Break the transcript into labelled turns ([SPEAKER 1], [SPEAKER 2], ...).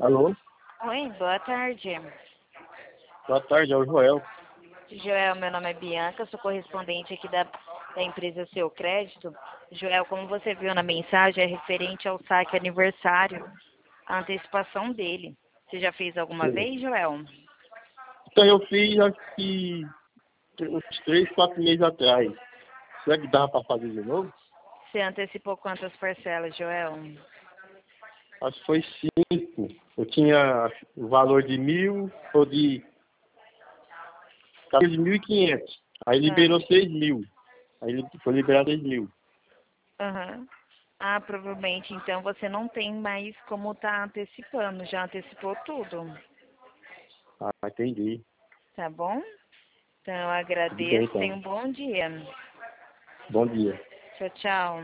[SPEAKER 1] Alô?
[SPEAKER 2] Oi, boa tarde.
[SPEAKER 1] Boa tarde, é o Joel.
[SPEAKER 2] Joel, meu nome é Bianca, sou correspondente aqui da empresa Seu Crédito. Joel, como você viu na mensagem, é referente ao saque aniversário, a antecipação dele. Você já fez alguma
[SPEAKER 1] Sim.
[SPEAKER 2] vez, Joel?
[SPEAKER 1] Então eu fiz acho que uns 3, 4 meses atrás. Será que dá para fazer de novo?
[SPEAKER 2] Você antecipou quantas parcelas, Joel?
[SPEAKER 1] Acho que foi 5. Eu tinha o valor de 1.000 ou de 1.500. Aí
[SPEAKER 2] Ah,
[SPEAKER 1] liberou 6.000. Aí ele foi liberado 6.000.
[SPEAKER 2] aham. Ah, provavelmente então você não tem mais como estar antecipando, já antecipou tudo,
[SPEAKER 1] Ah, entendi.
[SPEAKER 2] tá bom? Então eu
[SPEAKER 1] Tudo bem
[SPEAKER 2] agradeço, tenha
[SPEAKER 1] então.
[SPEAKER 2] um bom dia.
[SPEAKER 1] Bom dia.
[SPEAKER 2] Tchau, tchau.